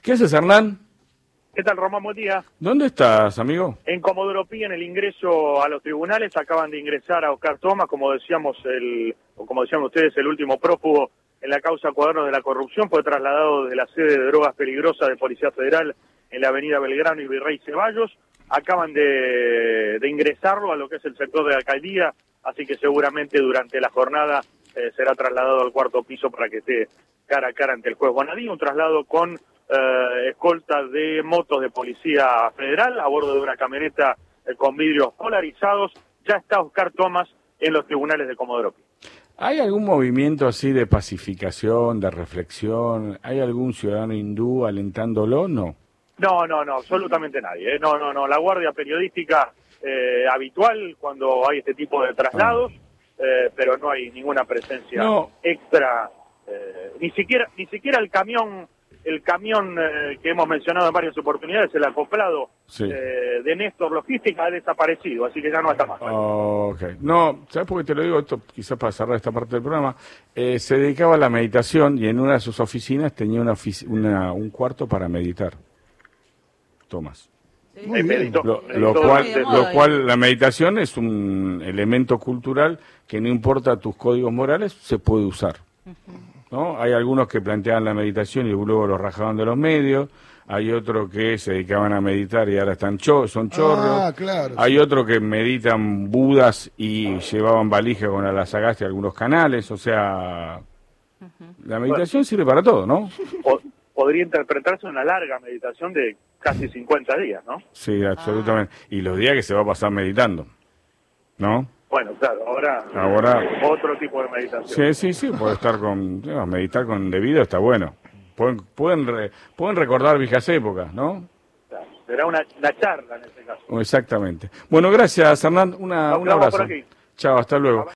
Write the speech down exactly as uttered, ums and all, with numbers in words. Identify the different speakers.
Speaker 1: ¿Qué haces, Hernán?
Speaker 2: ¿Qué tal, Román? Buen día.
Speaker 1: ¿Dónde estás, amigo?
Speaker 2: En Comodoro Pi, en el ingreso a los tribunales, acaban de ingresar a Oscar Thomas, como decíamos el, o como decían ustedes, el último prófugo en la causa Cuadernos de la Corrupción. Fue trasladado de la sede de drogas peligrosas de Policía Federal en la avenida Belgrano y Virrey Ceballos. Acaban de, de ingresarlo a lo que es el sector de la alcaldía, así que seguramente durante la jornada eh, será trasladado al cuarto piso para que esté cara a cara ante el juez Bonadí. Un traslado con Eh, escolta de motos de Policía Federal a bordo de una camioneta eh, con vidrios polarizados. Ya está Oscar Thomas en los tribunales de Comodoro Pi.
Speaker 1: ¿Hay algún movimiento así de pacificación, de reflexión? ¿Hay algún ciudadano hindú alentándolo? No.
Speaker 2: No, no, no, absolutamente nadie. ¿eh? No, no, no. La guardia periodística eh, habitual cuando hay este tipo de traslados, ah. eh, pero no hay ninguna presencia no. extra. Eh, ni siquiera, ni siquiera el camión. El camión eh, que hemos mencionado en varias oportunidades, el acoplado sí. eh, de Néstor Logística, ha desaparecido, así que ya no está más.
Speaker 1: Oh, ok. No, ¿sabes por qué te lo digo? Esto quizás para cerrar esta parte del programa. Eh, se dedicaba a la meditación y en una de sus oficinas tenía una, una un cuarto para meditar. Tomás.
Speaker 2: Sí. Muy bien.
Speaker 1: Lo, lo, cual, lo cual la meditación es un elemento cultural que no importa tus códigos morales, se puede usar. Uh-huh. ¿No? Hay algunos que planteaban la meditación y luego lo rajaban de los medios, hay otros que se dedicaban a meditar y ahora están cho son chorros,
Speaker 3: ah, claro,
Speaker 1: hay
Speaker 3: sí.
Speaker 1: otros que meditan budas y llevaban valija con Alasagasti a algunos canales, o sea, uh-huh. la meditación bueno, sirve para todo, ¿no?
Speaker 2: Podría interpretarse una larga meditación de casi cincuenta días, ¿no?
Speaker 1: Sí, absolutamente, ah. y los días que se va a pasar meditando, ¿no?
Speaker 2: Bueno, claro, ahora,
Speaker 1: ahora
Speaker 2: otro tipo de meditación.
Speaker 1: Sí, sí, sí, puede estar con, no, meditar con debido está bueno. Pueden pueden, re, pueden recordar viejas épocas, ¿no?
Speaker 2: Claro, será una, una charla en este caso.
Speaker 1: Exactamente. Bueno, gracias, Hernán. Una, un abrazo. Chao, hasta luego.